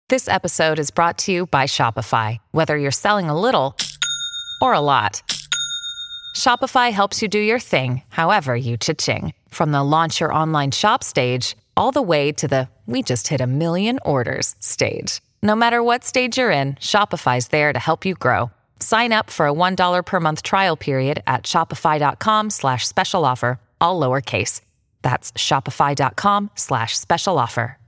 This episode is brought to you by Shopify. Whether you're selling a little or a lot, Shopify helps you do your thing, however you cha-ching. From the launch your online shop stage, all the way to the we just hit 1 million orders stage. No matter what stage you're in, Shopify's there to help you grow. Sign up for a $1 per month trial period at shopify.com/special offer, all lowercase. That's shopify.com/special offer.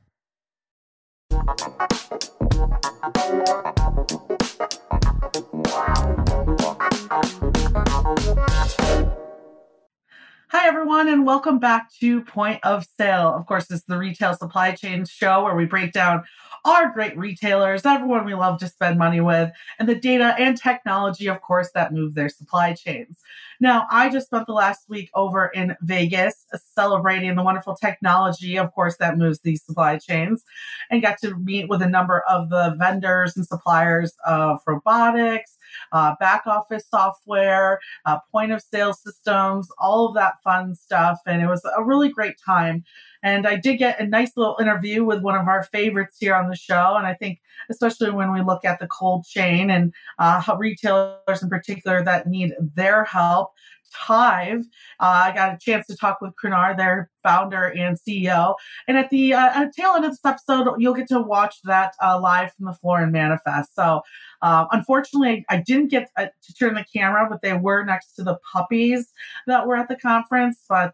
Hi, everyone, and welcome back to Point of Sale. Of course, this is the Retail Supply Chain Show where we break down our great retailers, everyone we love to spend money with, and the data and technology, of course, that move their supply chains. Now, I just spent the last week over in Vegas celebrating the wonderful technology, of course, that moves these supply chains, and got to meet with a number of the vendors and suppliers of robotics, back office software, point of sale systems, all of that fun stuff. And it was a really great time. And I did get a nice little interview with one of our favorites here on the show. And I think, especially when we look at the cold chain and how retailers in particular that need their help, Tive. I got a chance to talk with Krinar, their founder and CEO. And at the tail end of this episode, you'll get to watch that live from the floor in Manifest. So unfortunately, I didn't get to turn the camera, but they were next to the puppies that were at the conference. But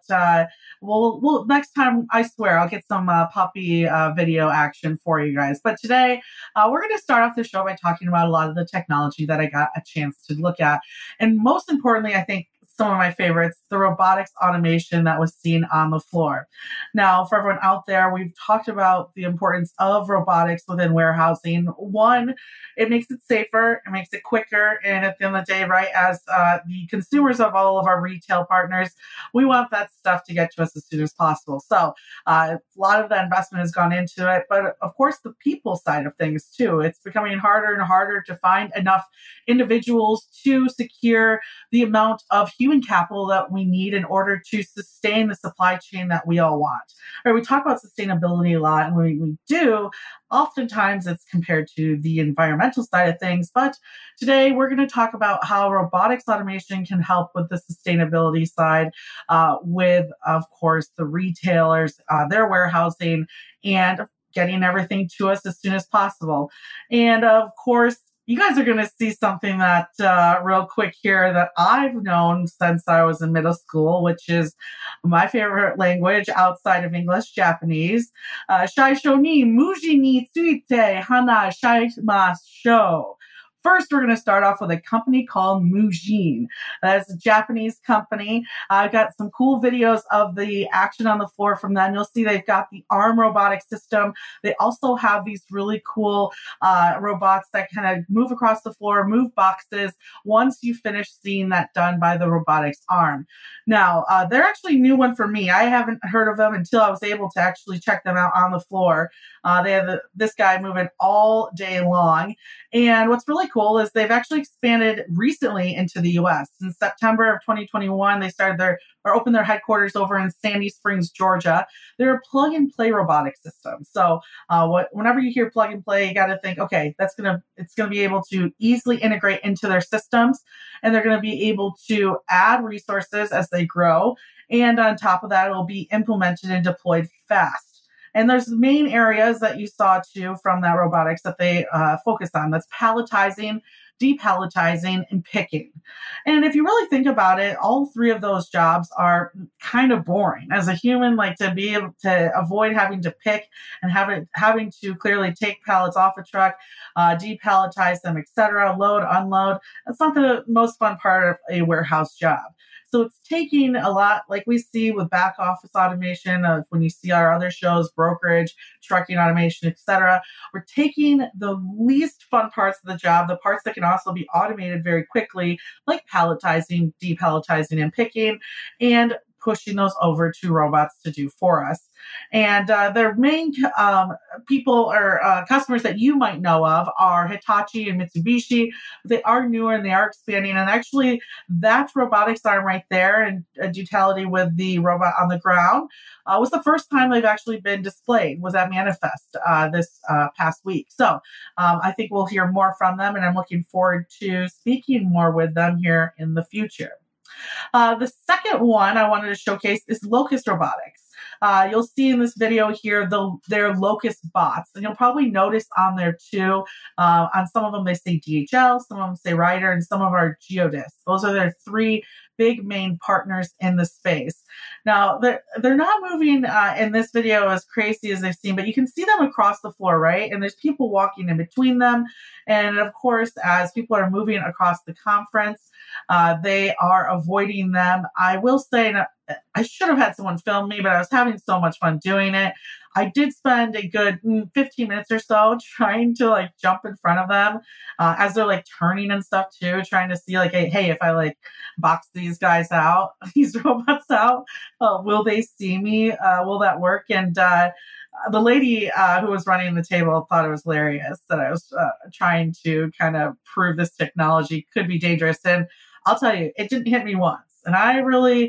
we'll next time, I swear, I'll get some puppy video action for you guys. But today, we're going to start off the show by talking about a lot of the technology that I got a chance to look at. And most importantly, I think, some of my favorites, the robotics automation that was seen on the floor. Now, for everyone out there, we've talked about the importance of robotics within warehousing. One, it makes it safer, it makes it quicker, and at the end of the day, right, as the consumers of all of our retail partners, we want that stuff to get to us as soon as possible. So a lot of that investment has gone into it, but of course, the people side of things too. It's becoming harder and harder to find enough individuals to secure the amount of human capital that we need in order to sustain the supply chain that we all want. Right, we talk about sustainability a lot, and when we do, oftentimes it's compared to the environmental side of things. But today we're going to talk about how robotics automation can help with the sustainability side with, of course, the retailers, their warehousing, and getting everything to us as soon as possible. And of course, you guys are going to see something that real quick here that I've known since I was in middle school, which is my favorite language outside of English, Japanese. Shaisho ni muji ni tsuite hana shimasu. First, we're going to start off with a company called Mujin. That's a Japanese company. I've got some cool videos of the action on the floor from them. You'll see they've got the arm robotic system. They also have these really cool robots that kind of move across the floor, move boxes once you finish seeing that done by the robotics arm. Now, they're actually a new one for me. I haven't heard of them until I was able to actually check them out on the floor. They have this guy moving all day long. And what's really cool is they've actually expanded recently into the U.S. In September of 2021, they opened their headquarters over in Sandy Springs, Georgia. They're a plug-and-play robotic system. So whenever you hear plug and play, you got to think, okay, it's going to be able to easily integrate into their systems, and they're going to be able to add resources as they grow. And on top of that, it will be implemented and deployed fast. And there's main areas that you saw too from that robotics that they focus on. That's palletizing, depalletizing, and picking. And if you really think about it, all three of those jobs are kind of boring. As a human, like to be able to avoid having to pick and having to clearly take pallets off a truck, depalletize them, etc., load, unload. That's not the most fun part of a warehouse job. So it's taking a lot, like we see with back office automation, when you see our other shows, brokerage, trucking automation, etc. We're taking the least fun parts of the job, the parts that can also be automated very quickly, like palletizing, depalletizing, and picking, and pushing those over to robots to do for us. And their main people or customers that you might know of are Hitachi and Mitsubishi. They are newer and they are expanding. And actually, that robotics arm right there and Dutality with the robot on the ground was the first time they've actually been displayed, was at Manifest this past week. So I think we'll hear more from them, and I'm looking forward to speaking more with them here in the future. The second one I wanted to showcase is Locust Robotics. You'll see in this video here their Locust bots, and you'll probably notice on there too. On some of them they say DHL, some of them say Ryder, and some of them are Geodis. Those are their three big main partners in the space. Now they're not moving in this video as crazy as they've seen, but you can see them across the floor, right? And there's people walking in between them, and of course, as people are moving across the conference, they are avoiding them. I will say, and I should have had someone film me, but I was having so much fun doing it. I did spend a good 15 minutes or so trying to like jump in front of them as they're like turning and stuff too, trying to see like, hey, if I like box these guys out, these robots out, will they see me? Will that work? And the lady who was running the table thought it was hilarious that I was trying to kind of prove this technology could be dangerous. And I'll tell you, it didn't hit me once. And I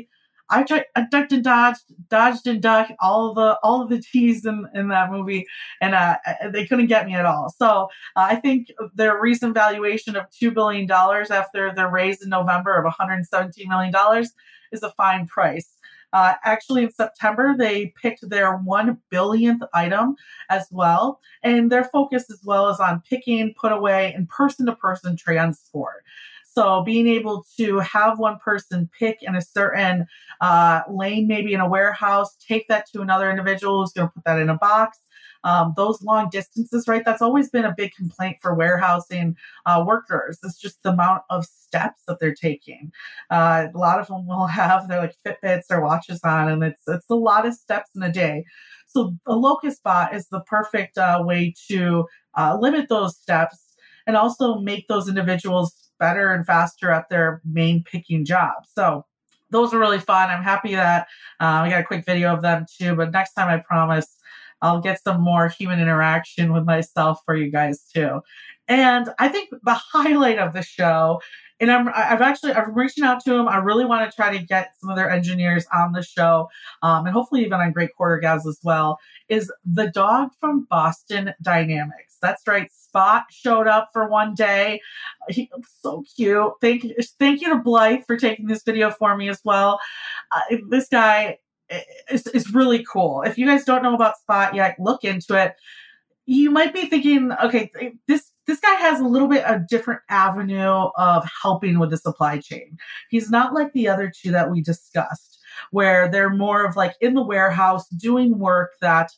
ducked and dodged and ducked all of the T's in that movie, and they couldn't get me at all. So I think their recent valuation of $2 billion after their raise in November of $117 million is a fine price. Actually, in September, they picked their 1 billionth item as well. And their focus as well is on picking, put away, and person-to-person transport. So being able to have one person pick in a certain lane, maybe in a warehouse, take that to another individual who's going to put that in a box. Those long distances, right? That's always been a big complaint for warehousing workers. It's just the amount of steps that they're taking. A lot of them will have their like Fitbits or watches on, and it's a lot of steps in a day. So a Locust bot is the perfect way to limit those steps and also make those individuals better and faster at their main picking job. So those are really fun. I'm happy that we got a quick video of them too, but next time I promise I'll get some more human interaction with myself for you guys too. And I think the highlight of the show, and I'm reaching out to them. I really want to try to get some of their engineers on the show, and hopefully even on Great Quarter Gals as well, is the dog from Boston Dynamics. That's right. Spot showed up for one day. He was so cute. Thank you to Blythe for taking this video for me as well. This guy is really cool. If you guys don't know about Spot yet, look into it. You might be thinking, okay, this guy has a little bit of different avenue of helping with the supply chain. He's not like the other two that we discussed, where they're more of like in the warehouse doing work that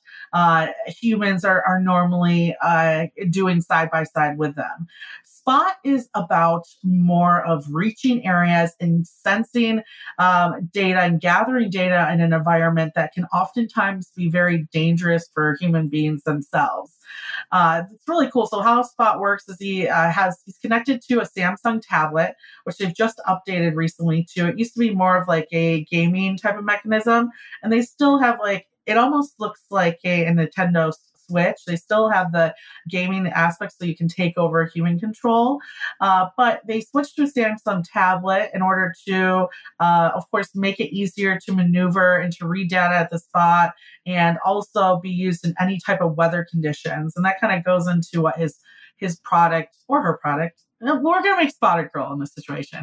humans are normally doing side by side with them. Spot is about more of reaching areas and sensing data and gathering data in an environment that can oftentimes be very dangerous for human beings themselves. It's really cool. So how Spot works is he's connected to a Samsung tablet, which they've just updated recently too. It used to be more of like a gaming type of mechanism, and they still have like, it almost looks like a Nintendo Switch. They still have the gaming aspect so you can take over human control. But they switched to a Samsung tablet in order to, of course, make it easier to maneuver and to read data at the spot and also be used in any type of weather conditions. And that kind of goes into what his product or her product. We're going to make Spotted Girl in this situation.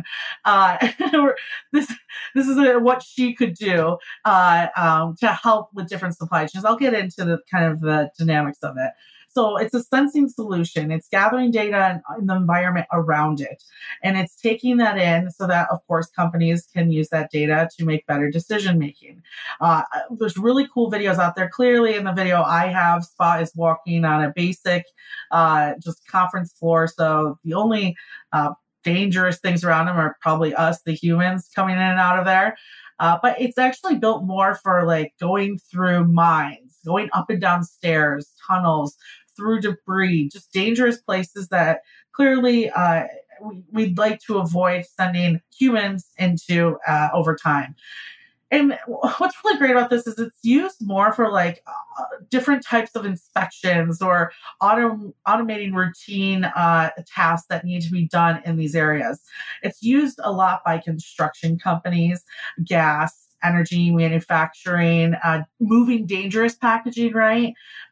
This is what she could do to help with different supply chains. I'll get into the kind of the dynamics of it. So it's a sensing solution. It's gathering data in the environment around it. And it's taking that in so that, of course, companies can use that data to make better decision making. There's really cool videos out there. Clearly in the video I have, Spot is walking on a basic just conference floor. So the only dangerous things around him are probably us, the humans, coming in and out of there. But it's actually built more for like going through mines, going up and down stairs, tunnels, through debris, just dangerous places that clearly we'd like to avoid sending humans into over time. And what's really great about this is it's used more for like different types of inspections or automating routine tasks that need to be done in these areas. It's used a lot by construction companies, gas, energy manufacturing, moving dangerous packaging, right?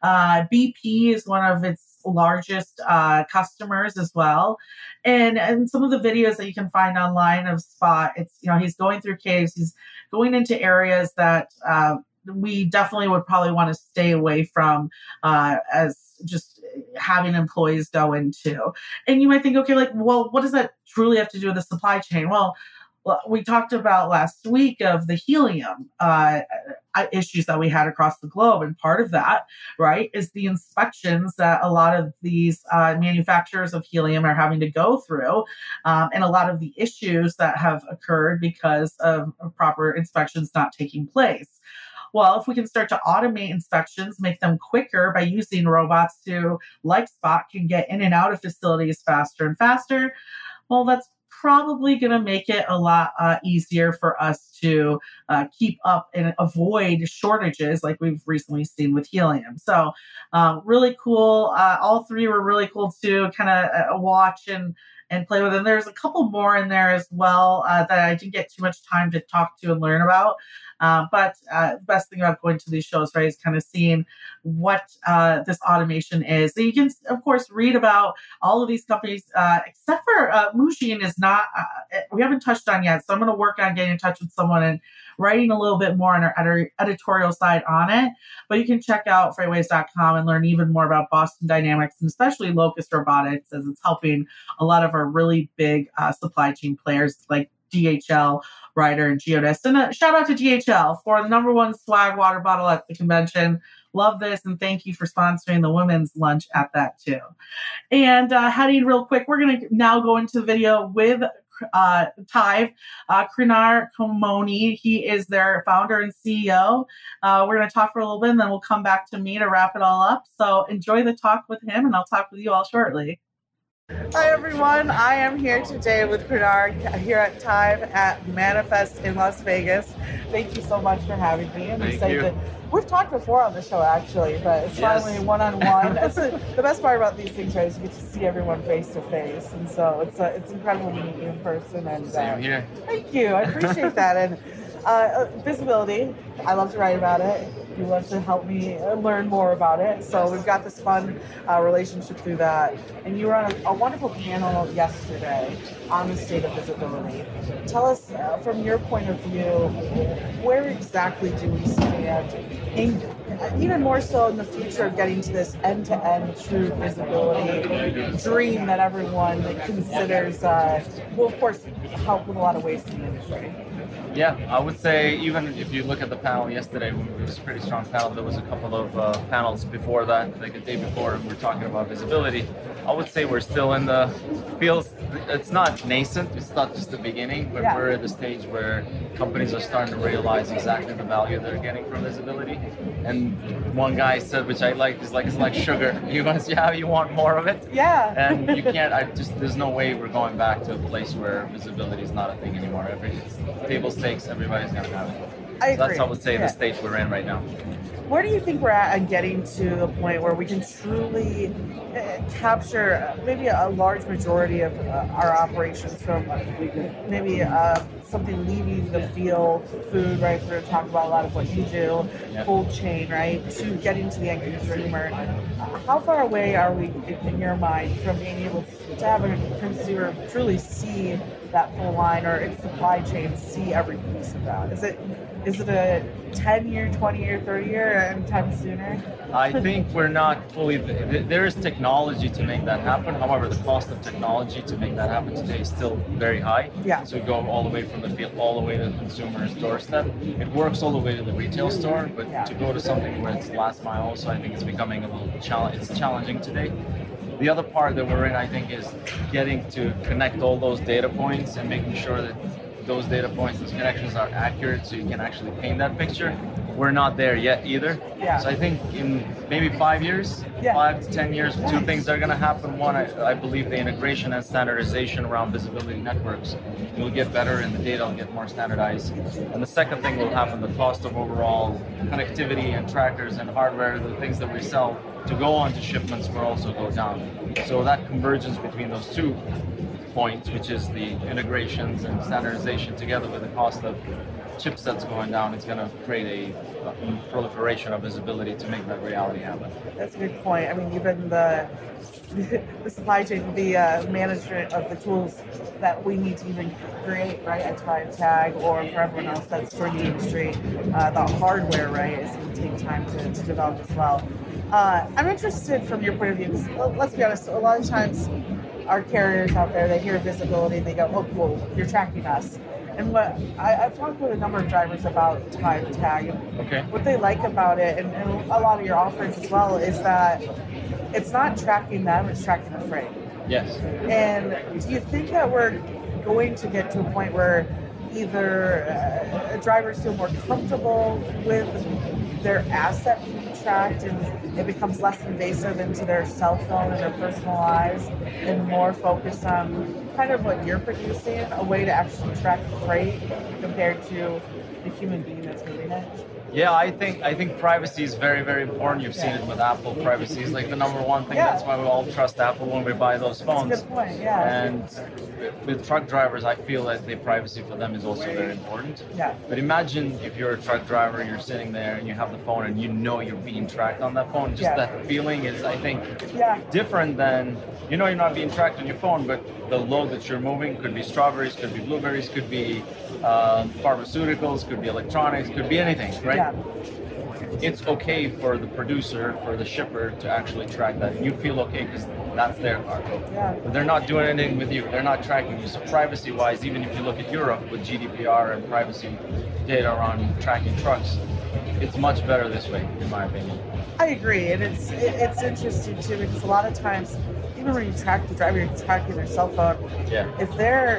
BP is one of its largest customers as well. And some of the videos that you can find online of Spot, it's, he's going through caves, he's going into areas that we definitely would probably want to stay away from as just having employees go into. And you might think, okay, like, well, what does that truly have to do with the supply chain? Well, we talked about last week of the helium issues that we had across the globe. And part of that, right, is the inspections that a lot of these manufacturers of helium are having to go through, and a lot of the issues that have occurred because of proper inspections not taking place. Well, if we can start to automate inspections, make them quicker by using robots who, like Spot, can get in and out of facilities faster and faster, well, that's probably going to make it a lot easier for us to keep up and avoid shortages like we've recently seen with helium. So really cool. All three were really cool to kind of watch and play with. And there's a couple more in there as well that I didn't get too much time to talk to and learn about. But the best thing about going to these shows, right, is kind of seeing what this automation is. So you can, of course, read about all of these companies, except for Mujin is not, we haven't touched on yet. So I'm going to work on getting in touch with someone and writing a little bit more on our editorial side on it. But you can check out freightwaves.com and learn even more about Boston Dynamics and especially Locust Robotics, as it's helping a lot of our really big supply chain players like DHL, Ryder, and Geodis. And a shout out to DHL for the #1 swag water bottle at the convention. Love this, and thank you for sponsoring the women's lunch at that too. And heading real quick, we're going to now go into the video with Tive, Krinar Komoni. He is their founder and CEO. We're going to talk for a little bit, and then we'll come back to me to wrap it all up. So enjoy the talk with him, and I'll talk with you all shortly. Hi, everyone. I am here today with Krinar here at Tive at Manifest in Las Vegas. Thank you so much for having me. I'm excited. We've talked before on the show, actually, but it's finally one-on-one. That's the best part about these things, right, is you get to see everyone face-to-face. And so it's incredible to meet you in person. And same here. Thank you. I appreciate that. And visibility, I love to write about it. You love to help me learn more about it. So we've got this fun relationship through that. And you were on a wonderful panel yesterday on the state of visibility. Tell us, from your point of view, where exactly do we stand, and even more so in the future of getting to this end-to-end true visibility dream that everyone considers will, of course, help with a lot of waste in the industry. Yeah, I would say even if you look at the panel yesterday, it was a pretty strong panel. There was a couple of panels before that, like the day before, and we were talking about visibility. I would say we're still in the fields. It's not nascent. It's not just the beginning, but we're at the stage where companies are starting to realize exactly the value they're getting from visibility. And one guy said, which I liked, is like, it's like sugar. You want to see how you want more of it. Yeah. And you can't. There's no way we're going back to a place where visibility is not a thing anymore. It's table stakes. Everybody's gonna have it. I agree. That's, I would say, the stage we're in right now. Where do you think we're at and getting to the point where we can truly capture maybe a large majority of our operations from maybe something leaving the field, food, right? We're going to talk about a lot of what you do, cold chain, right? To getting to the end consumer. How far away are we, in your mind, from being able to have a consumer truly see that full line, or its supply chain see every piece of that? Is it a 10-year, 20-year, 30-year, anytime sooner? I think we're not fully. There is technology to make that happen. However, the cost of technology to make that happen today is still very high. Yeah. So we go all the way from the field, all the way to the consumer's doorstep. It works all the way to the retail store, but to go to something where it's last mile, also I think it's becoming a little challenging today. The other part that we're in, I think, is getting to connect all those data points and making sure that those data points, those connections are accurate so you can actually paint that picture. we're not there yet either. Yeah. So I think in maybe 5 years, 5 to 10 years, two things are going to happen. One, I believe the integration and standardization around visibility networks will get better and the data will get more standardized. And the second thing will happen, the cost of overall connectivity and trackers and hardware, the things that we sell to go onto shipments will also go down. So that convergence between those 2 points, which is the integrations and standardization together with the cost of chipsets going down, it's going to create a proliferation of visibility to make that reality happen. That's a good point. I mean, even the supply chain, the management of the tools that we need to even create, right, at Time Tag or for everyone else that's for the industry, the hardware, right, is going to take time to develop as well. I'm interested from your point of view, because let's be honest, a lot of times our carriers out there, they hear visibility and they go, oh, cool, you're tracking us. And what I've talked with a number of drivers about Time Tag, and what they like about it, and a lot of your offerings as well, is that it's not tracking them, it's tracking the freight. Yes. And do you think that we're going to get to a point where either drivers feel more comfortable with their asset being tracked and it becomes less invasive into their cell phone and their personal lives and more focused on kind of what you're producing, a way to actually track freight compared to the human being that's moving it? Yeah, I think privacy is very, very important. You've seen it with Apple. Privacy is like the number one thing. That's why we all trust Apple when we buy those phones. That's a good point, yeah. And with truck drivers, I feel that the privacy for them is also very important. Yeah. But imagine if you're a truck driver, you're sitting there and you have the phone and you know you're being tracked on that phone. Just that feeling is, I think, different than, you know, you're not being tracked on your phone, but the load that you're moving could be strawberries, could be blueberries, could be pharmaceuticals, could be electronics, could be anything, right? Yeah. It's okay for the producer, for the shipper to actually track that. You feel okay because that's their cargo. Yeah. But they're not doing anything with you. They're not tracking you. So privacy-wise, even if you look at Europe with GDPR and privacy data around tracking trucks, it's much better this way, in my opinion. I agree, and it's interesting too because a lot of times, even when you track the driver, you're tracking their cell phone. Yeah. If they're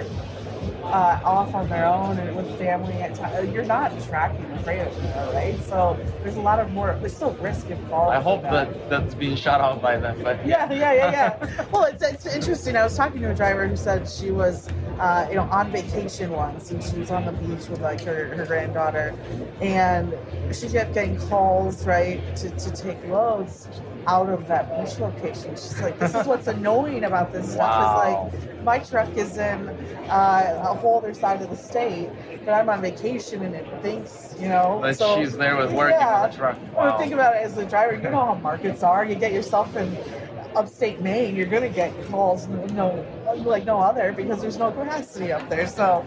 off on their own and with family at times, you're not tracking the freight, right? So there's a lot of there's still risk involved. I hope that's being shut out by them, but yeah. Well, it's interesting. I was talking to a driver who said she was on vacation once, and she was on the beach with like her granddaughter, and she kept getting calls, right, to take loads out of that beach location. She's like, this is what's annoying about this stuff is like, my truck is in a whole other side of the state, but I'm on vacation and it thinks, that she's there with working on the truck. Wow. Well, think about it as a driver, you know how markets are. You get yourself in upstate Maine, you're going to get calls like no other because there's no capacity up there. So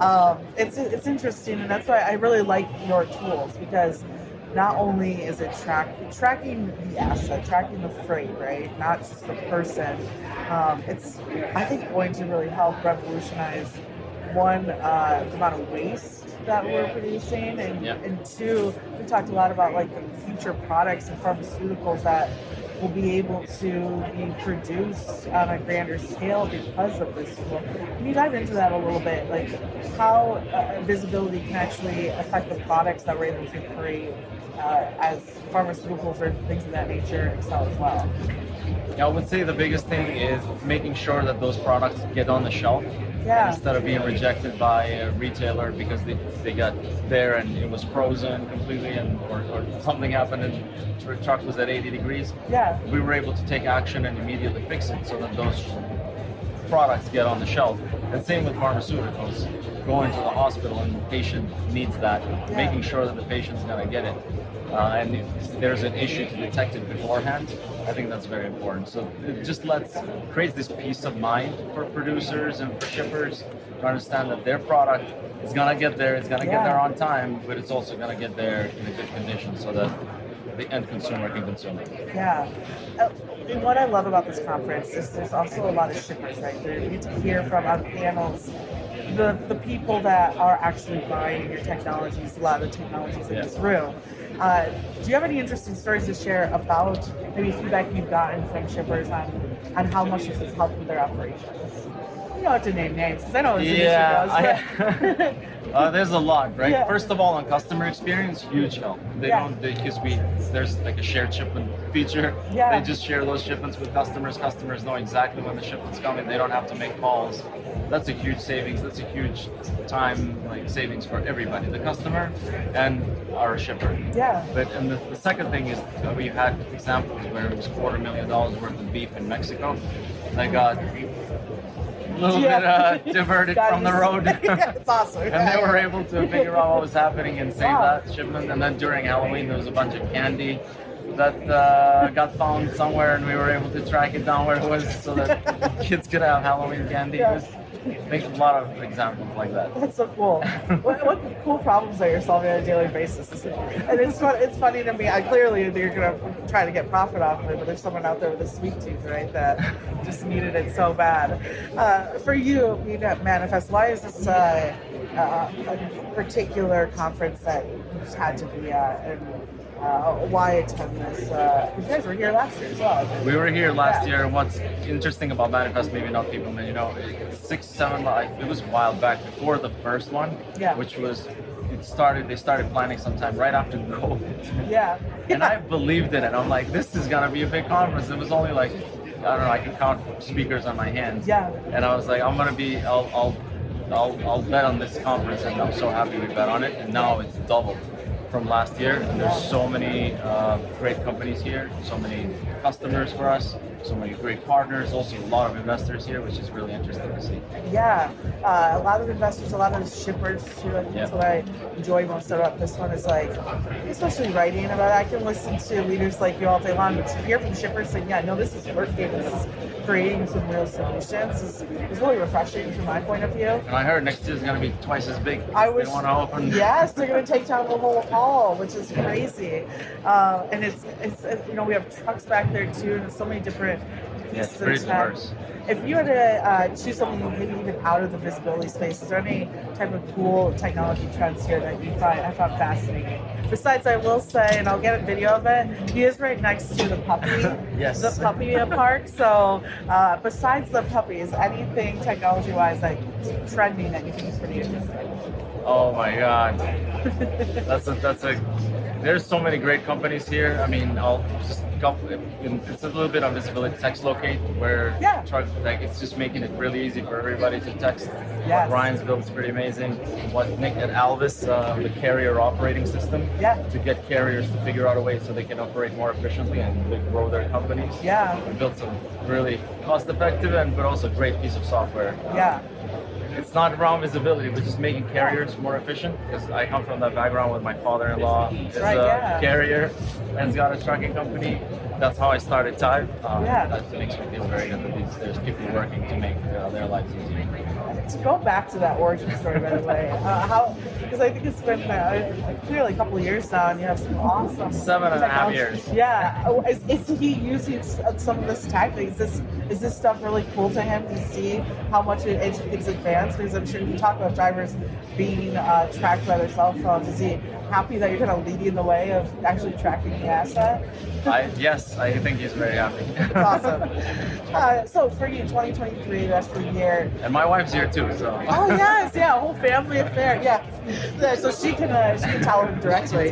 it's interesting, and that's why I really like your tools, because not only is it tracking the asset, tracking the freight, right? Not just the person. It's, I think, going to really help revolutionize, one, the amount of waste that we're producing, and two, we talked a lot about like the future products and pharmaceuticals that will be able to be produced on a grander scale because of this tool. Can you dive into that a little bit, like how visibility can actually affect the products that we're able to create as pharmaceuticals or things of that nature excel as well? Yeah, I would say the biggest thing is making sure that those products get on the shelf instead of being rejected by a retailer because they got there and it was frozen completely, or something happened and the truck was at 80 degrees. Yeah. We were able to take action and immediately fix it so that those products get on the shelf. And same with pharmaceuticals. Going to the hospital and the patient needs that, making sure that the patient's going to get it. And if there's an issue to detect it beforehand, I think that's very important. So it just creates this peace of mind for producers and for shippers to understand that their product is going to get there, it's going to get there on time, but it's also going to get there in a good condition so that the end consumer can consume it. Yeah. And what I love about this conference is there's also a lot of shippers right there. You get to hear from on panels the people that are actually buying your technologies, a lot of the technologies in this room. Do you have any interesting stories to share about maybe feedback you've gotten from shippers on how much this has helped with their operations? You don't have to name names because I know this industry does. There's a lot, right? Yeah. First of all, on customer experience, huge help. Because there's like a shared shipment feature. Yeah. They just share those shipments with customers. Customers know exactly when the shipment's coming. They don't have to make calls. That's a huge savings. That's a huge time savings for everybody, the customer and our shipper. Yeah. But and the second thing is we've had examples where it was $250,000 worth of beef in Mexico. They got a little bit diverted from the road. It's awesome. And they were able to figure out what was happening and save that shipment. And then during Halloween, there was a bunch of candy that got found somewhere, and we were able to track it down where it was so that kids could have Halloween candy. Yeah. There's a lot of examples like that. That's so cool. What cool problems are you solving on a daily basis? And it's funny to me. Clearly, you're going to try to get profit off of it, but there's someone out there with a sweet tooth, right, that just needed it so bad. For you, being at Manifest, why is this a particular conference that you just had to be at? And why attend this? You guys were here last year as well. We were here last year. What's interesting about Manifest, maybe not people, but it was a while back before the first one, which was, they started planning sometime right after COVID. Yeah. And I believed in it. I'm like, this is gonna be a big conference. It was only like, I don't know, I can count speakers on my hands. Yeah. And I was like, I'll bet on this conference, and I'm so happy we bet on it. And now it's doubled from last year, and there's so many great companies here, so many customers for us, so many great partners, also a lot of investors here, which is really interesting to see. Yeah, a lot of investors, a lot of shippers too. I think that's what I enjoy most about this one is especially writing about it. I can listen to leaders like you all day long, but to hear from shippers saying, yeah, no, this is working, this is creating some real solutions is really refreshing from my point of view. And I heard next year is going to be twice as big. They want to open. Yes, they're going to take down the whole hall, which is crazy. And it's we have trucks back there too, and so many different pieces it's pretty of tech. diverse. If you had to choose something maybe even out of the visibility space, is there any type of cool technology trends here that I found fascinating? Besides, I will say, and I'll get a video of it, he is right next to the puppy, yes. the puppy park. So besides the puppies, anything technology-wise that's trending that you think is pretty interesting? Oh my God. There's so many great companies here. I mean, it's a little bit on visibility. Text Locate, where it's just making it really easy for everybody to text. Yes. What Ryan's built is pretty amazing. What Nick at Alvis, the carrier operating system, to get carriers to figure out a way so they can operate more efficiently and grow their companies. Yeah. We built some really cost-effective but also great piece of software. Yeah. It's not around visibility, but just making carriers more efficient, because I come from that background with my father-in-law is a carrier and has got a trucking company. That's how I started Type. That makes me feel very good that there's people working to make their lives easier. To go back to that origin story, by the way, because I think it's been clearly a couple of years now, and you have some awesome 7.5 years. Yeah, is he using some of this tech? Is this stuff really cool to him to see how much it's advanced? Because I'm sure you talk about drivers being tracked by their cell phones. Is he happy that you're kind of leading the way of actually tracking the asset? Yes, I think he's very happy. That's awesome. So for you, 2023, that's the year. And my wife's here too, so. Oh yes, a whole family affair. Yeah, so she can tell him directly.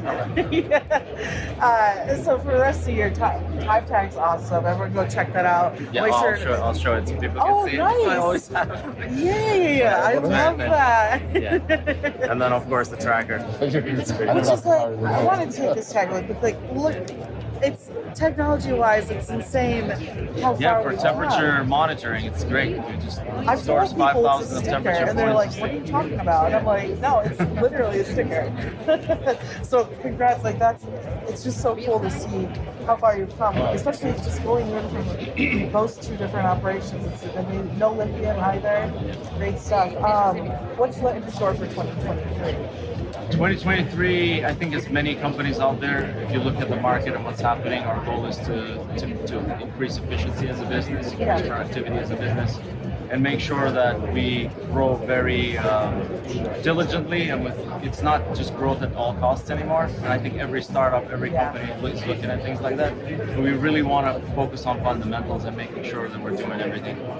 So for the rest of the year, Type Tag's awesome. Everyone go check that out. Yeah, I'll show it so people can see nice. it. I always have. Yeah, I love that. Yeah. And then of course the tracker. Which is I want to take this tracker, but look. It's technology-wise, it's insane how far for we temperature are. monitoring, it's great. It just stores told people 5,000 of temperature and they're like, points. "What are you talking about?" And I'm like, "No, it's literally a sticker." So congrats! It's just so cool to see how far you've come, especially just going in from those two different operations. No lithium either. Great stuff. What's in store for 2023? 2023, I think as many companies out there, if you look at the market and what's happening, our goal is to increase efficiency as a business, increase productivity as a business, and make sure that we grow very diligently, and it's not just growth at all costs anymore. And I think every startup, every company is looking at things like that. But we really want to focus on fundamentals and making sure that we're doing everything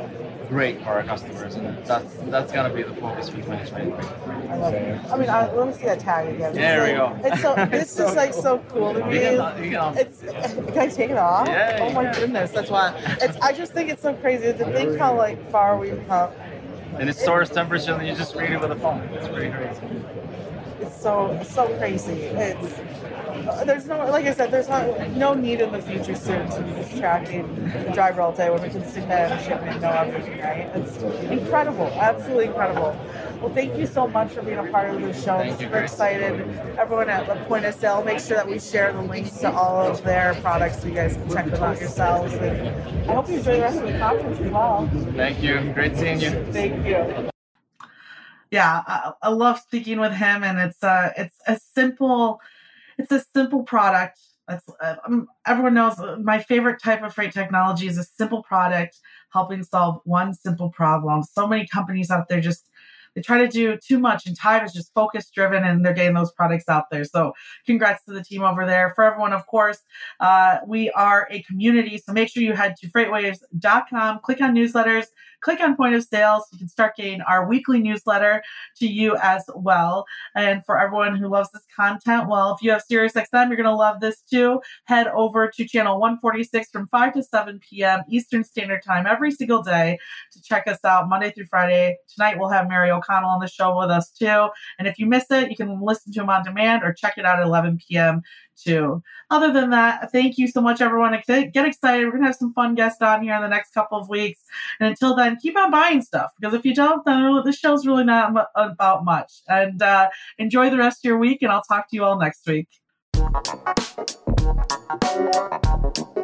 great for our customers, and that's gonna be the focus for 2023. I love it. I mean, let me see that tag again. There we go. It's so this is like so cool to me. You can Can I take it off? Yeah, oh my goodness, that's why. I just think it's so crazy to think how like far we've come. And it stores temperature, and you just read it with a phone. It's pretty crazy. It's so crazy. There's no, like I said, there's no need in the future soon to be just tracking the driver all day when we can stick that in a shipment and know everything, right? It's incredible, absolutely incredible. Well, thank you so much for being a part of the show. I'm super excited. Everyone at the point of sale, make sure that we share the links to all of their products so you guys can check them out yourselves. And I hope you enjoy the rest of the conference as well. Thank you. Great seeing you. Thank you. Yeah, I love speaking with him, and it's a simple product. Everyone knows my favorite type of freight technology is a simple product helping solve one simple problem. So many companies out there they try to do too much, and Tide is just focus driven, and they're getting those products out there. So congrats to the team over there. For everyone, of course, we are a community. So make sure you head to freightwaves.com, click on newsletters, click on point of sale so you can start getting our weekly newsletter to you as well. And for everyone who loves this content, well, if you have SiriusXM, you're going to love this too. Head over to channel 146 from 5 to 7 p.m. Eastern Standard Time every single day to check us out Monday through Friday. Tonight, we'll have Mary O'Connell on the show with us too. And if you miss it, you can listen to him on demand or check it out at 11 p.m. too. Other than that, thank you so much, everyone. Get excited. We're going to have some fun guests on here in the next couple of weeks. And until then, keep on buying stuff, because if you don't, then this show's really not about much. And enjoy the rest of your week, and I'll talk to you all next week.